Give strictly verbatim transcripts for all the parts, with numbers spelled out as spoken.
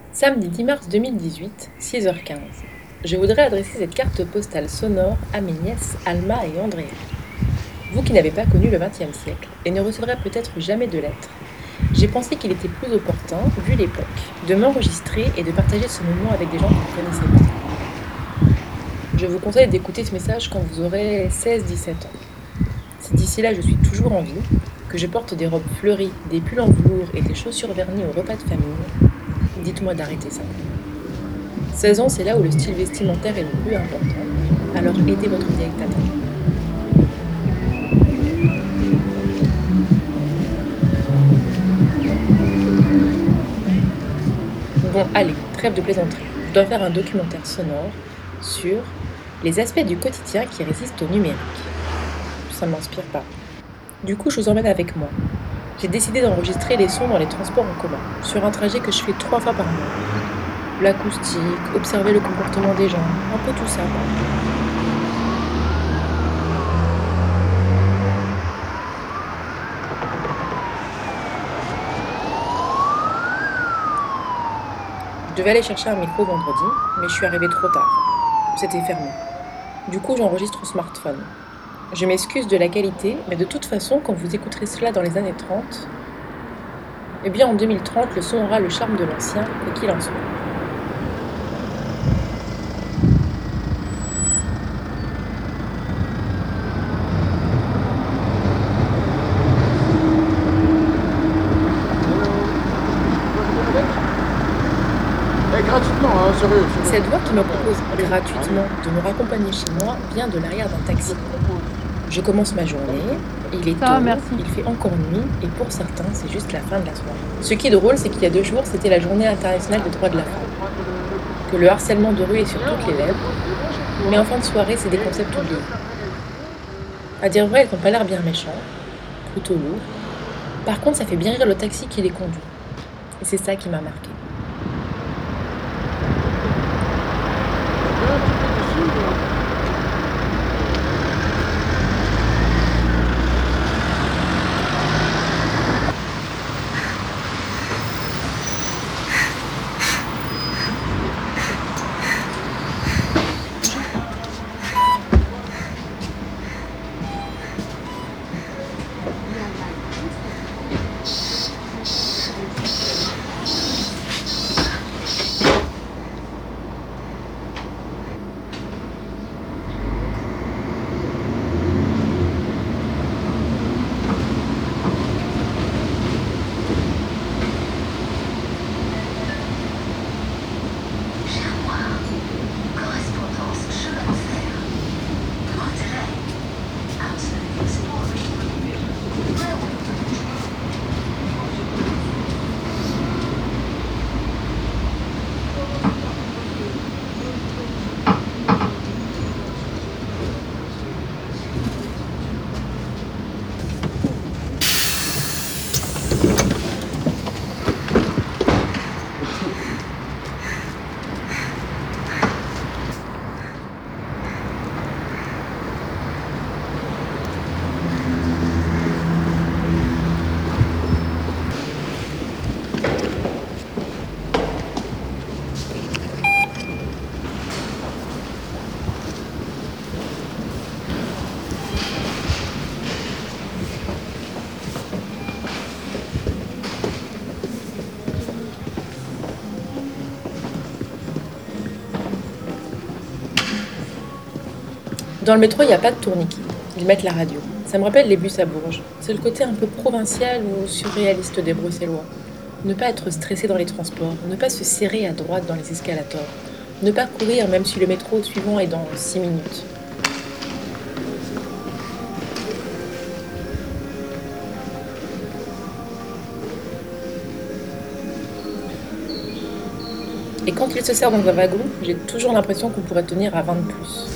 Samedi dix mars deux mille dix-huit, six heures quinze. Je voudrais adresser cette carte postale sonore à mes nièces Alma et Andrea. Vous qui n'avez pas connu le vingtième siècle et ne recevrez peut-être jamais de lettres, j'ai pensé qu'il était plus opportun, vu l'époque, de m'enregistrer et de partager ce moment avec des gens que vous ne connaissez pas. Je vous conseille d'écouter ce message quand vous aurez seize dix-sept ans. Si d'ici là je suis toujours en vie, que je porte des robes fleuries, des pulls en velours et des chaussures vernies au repas de famille, dites-moi d'arrêter ça. seize ans, c'est là où le style vestimentaire est le plus important, alors aidez votre vieille tata. Bon, allez, trêve de plaisanterie. Je dois faire un documentaire sonore sur les aspects du quotidien qui résistent au numérique. Ça ne m'inspire pas. Du coup, je vous emmène avec moi. J'ai décidé d'enregistrer les sons dans les transports en commun, sur un trajet que je fais trois fois par mois. L'acoustique, observer le comportement des gens, un peu tout ça. Je devais aller chercher un micro vendredi, mais je suis arrivée trop tard. C'était fermé. Du coup, j'enregistre au smartphone. Je m'excuse de la qualité, mais de toute façon, quand vous écouterez cela dans les années trente, eh bien en deux mille trente, le son aura le charme de l'ancien, quoi qu'il en soit. Eh, gratuitement, hein, sérieux. Cette voix qui me propose gratuitement de me raccompagner chez moi vient de l'arrière d'un taxi. Je commence ma journée, il est Ça tôt, va, merci. il fait encore nuit, et pour certains, c'est juste la fin de la soirée. Ce qui est drôle, c'est qu'il y a deux jours, c'était la journée internationale des droits de la femme. Que le harcèlement de rue est sur toutes les lèvres, mais en fin de soirée, c'est des concepts oubliés. À dire vrai, ils n'ont pas l'air bien méchants, plutôt lourds. Par contre, ça fait bien rire le taxi qui les conduit. Et c'est ça qui m'a marqué. Germoire, correspondance chemin-fer, retrait, absolute explosion, Dans le métro, il n'y a pas de tourniquet. Ils mettent la radio. Ça me rappelle les bus à Bourges. C'est le côté un peu provincial ou surréaliste des Bruxellois. Ne pas être stressé dans les transports, ne pas se serrer à droite dans les escalators, ne pas courir même si le métro suivant est dans six minutes. Et quand il se sert dans un wagon, j'ai toujours l'impression qu'on pourrait tenir à vingt de plus.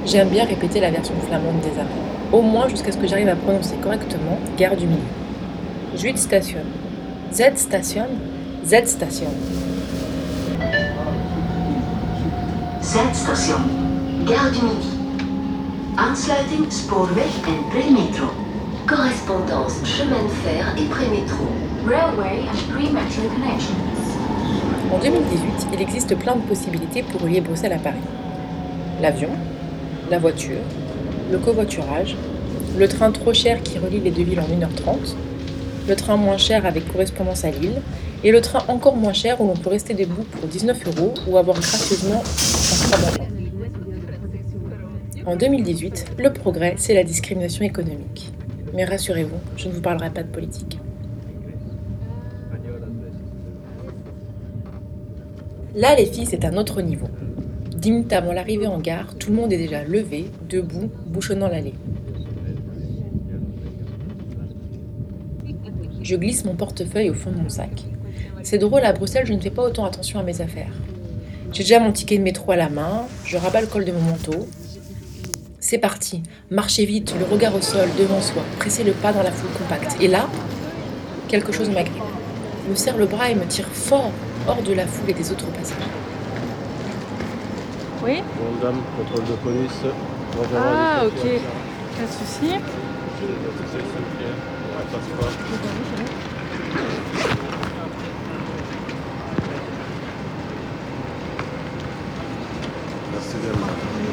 J'aime bien répéter la version flamande des arrêts, au moins jusqu'à ce que j'arrive à prononcer correctement Gare du Midi. Zuidstation, Z-station, Z-station. Z-station, Gare du Midi. Aansluiting spoorweg en premetro. Correspondance chemin de fer et prémétro. Railway and premetro connections. En deux mille dix-huit, il existe plein de possibilités pour relier Bruxelles à Paris. L'avion, la voiture, le covoiturage, le train trop cher qui relie les deux villes en une heure trente, le train moins cher avec correspondance à Lille, et le train encore moins cher où l'on peut rester debout pour dix-neuf euros ou avoir gracieusement un trois d'enfant. En deux mille dix-huit, le progrès, c'est la discrimination économique. Mais rassurez-vous, je ne vous parlerai pas de politique. Là, les filles, c'est un autre niveau. Dix minutes avant l'arrivée en gare, tout le monde est déjà levé, debout, bouchonnant l'allée. Je glisse mon portefeuille au fond de mon sac. C'est drôle, à Bruxelles, je ne fais pas autant attention à mes affaires. J'ai déjà mon ticket de métro à la main, je rabats le col de mon manteau. C'est parti, marchez vite, le regard au sol, devant soi, pressez le pas dans la foule compacte. Et là, quelque chose m'agrippe. Me serre le bras et me tire fort hors de la foule et des autres passagers. Oui. Bonjour dame, contrôle de police. Bonjour, Ah, allez, ok. Pas de souci. Merci dame.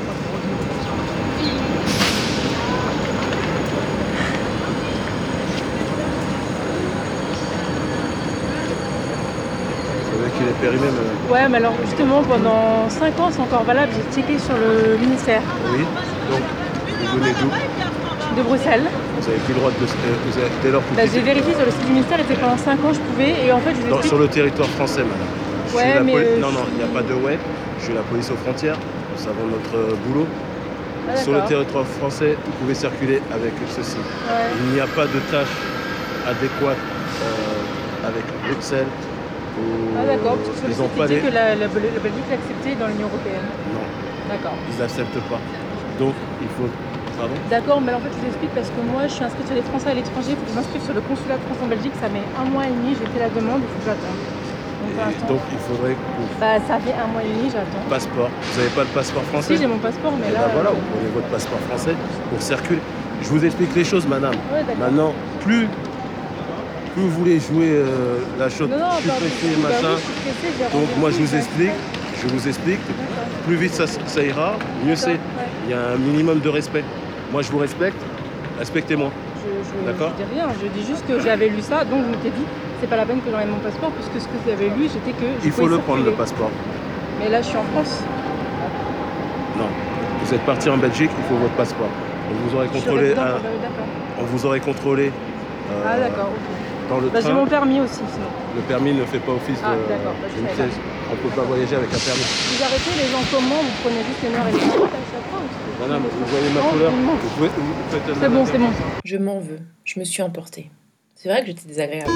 Vous savez qu'il est périmé, madame? Ouais, mais alors justement, pendant cinq ans, c'est encore valable. J'ai checké sur le ministère Oui. Donc, vous venez d'où? de Bruxelles. Vous avez plus le droit de... Vous avez, dès lors que vous Bah, quittez- j'ai vérifié sur le site du ministère et c'est pendant cinq ans, je pouvais. Et en fait, je vous Dans- explique. sur le territoire français, madame. Je Ouais, suis la mais, poli- euh, Non, je- non, il n'y a pas de ouais. Je suis la police aux frontières. Nous savons notre euh, boulot. Ah, Sur le d'accord. territoire français, vous pouvez circuler avec ceci. Ouais. Il n'y a pas de tâche adéquate euh, avec Bruxelles. Ou... Ah, d'accord. Parce que sur le Ils site, n'ont il pas dit les... que la, la, la Belgique l'acceptait dans l'Union Européenne. Non, D'accord. ils n'acceptent pas. Donc, il faut... Pardon? D'accord, mais en fait, je vous explique parce que moi, je suis inscrite sur les Français à l'étranger. Il faut que je m'inscrive sur le consulat de France en Belgique. Ça met un mois et demi. J'ai fait la demande, il faut que j'attende. Donc, pour Et l'instant, donc, il faudrait que vous... bah, ça fait un mois et demi, j'attends. Passeport. Vous n'avez pas le passeport français? Si, j'ai mon passeport, mais Et là. ben voilà, euh, vous prenez votre passeport français pour circuler. Je vous explique les choses, madame. Ouais, d'accord. Maintenant, plus, plus vous voulez jouer euh, la chose, Non, non, je suis pardon. pressé, Bah machin. oui, je suis pressée, j'ai Donc rendez-vous, moi je vous ouais. explique, je vous explique, D'accord. plus vite ça, ça ira, mieux c'est. Ouais. Il y a un minimum de respect. Moi je vous respecte, respectez-moi. Je, je, D'accord. je dis rien, je dis juste que j'avais lu ça, donc je m'étais dit, c'est pas la peine que j'enlève mon passeport, puisque ce que j'avais lu, c'était que je Il faut pouvais le prendre le circuler. passeport. Mais là, je suis en France. Non. Vous êtes parti en Belgique, il faut votre passeport. On vous aurait Je suis contrôlé, résidente, un- bah oui, d'accord. on vous aurait contrôlé euh, Ah, d'accord, ok. dans le Bah, j'ai train. mon permis aussi, sinon. Le permis ne fait pas office Ah, de, d'accord, bah, je d'une savais pièce. On ne peut pas voyager avec un permis. Vous arrêtez les gens comment? Vous prenez juste les heures et les minutes à chaque fois ou c'est- Madame, vous voyez ma Non, couleur, je vous demande. vous pouvez, vous faites un C'est bon, c'est bon. Je m'en veux, je me suis emportée. C'est vrai que j'étais désagréable.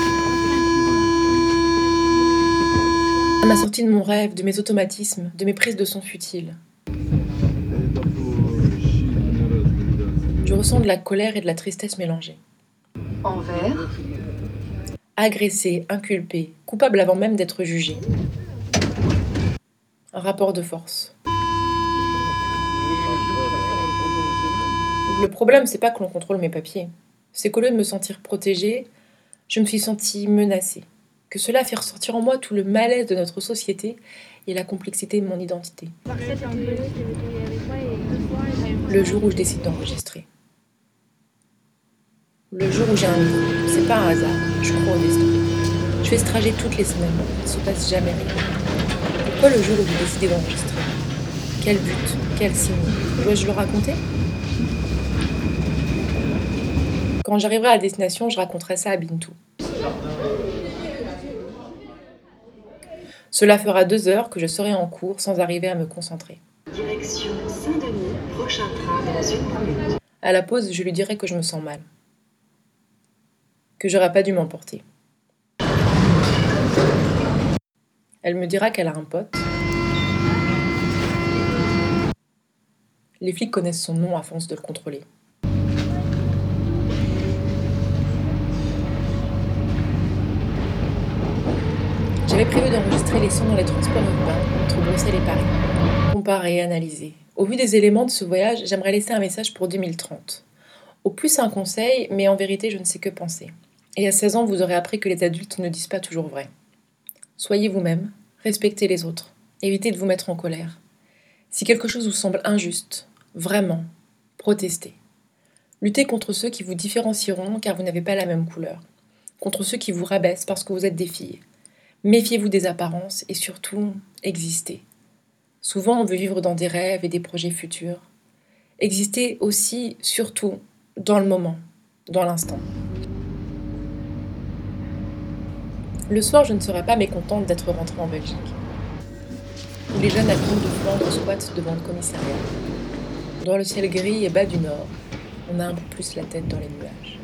Ça m'a sorti de mon rêve, de mes automatismes, de mes prises de son futiles. Je ressens de la colère et de la tristesse mélangées. Envers. Agressé, inculpé, coupable avant même d'être jugé. Un rapport de force. Le problème, c'est pas que l'on contrôle mes papiers. C'est qu'au lieu de me sentir protégée, je me suis sentie menacée. Que cela fait ressortir en moi tout le malaise de notre société et la complexité de mon identité. Le jour où je décide d'enregistrer. Le jour où j'ai un micro. C'est pas un hasard, je crois au destin. Je fais ce trajet toutes les semaines, il ne se passe jamais rien. Pourquoi le jour où j'ai décidé d'enregistrer? Quel but? Quel signe? Dois-je le raconter? Quand j'arriverai à destination, je raconterai ça à Bintou. Cela fera deux heures que je serai en cours sans arriver à me concentrer. Direction Saint-Denis, prochain train dans une minute. À la pause, je lui dirai que je me sens mal. Que j'aurais pas dû m'emporter. Elle me dira qu'elle a un pote. Les flics connaissent son nom à force de le contrôler. J'avais prévu d'enregistrer les sons dans les transports urbains entre Bruxelles et Paris. Comparer, analyser. Au vu des éléments de ce voyage, j'aimerais laisser un message pour deux mille trente. Au plus un conseil, mais en vérité je ne sais que penser. Et à seize ans, vous aurez appris que les adultes ne disent pas toujours vrai. Soyez vous-même, respectez les autres, évitez de vous mettre en colère. Si quelque chose vous semble injuste, vraiment, protestez. Luttez contre ceux qui vous différencieront car vous n'avez pas la même couleur. Contre ceux qui vous rabaissent parce que vous êtes des filles. Méfiez-vous des apparences et surtout, existez. Souvent, on veut vivre dans des rêves et des projets futurs. Existez aussi, surtout, dans le moment, dans l'instant. Le soir, je ne serais pas mécontente d'être rentrée en Belgique, où les jeunes acteurs de Flandre squattent devant le commissariat. Dans le ciel gris et bas du nord, on a un peu plus la tête dans les nuages.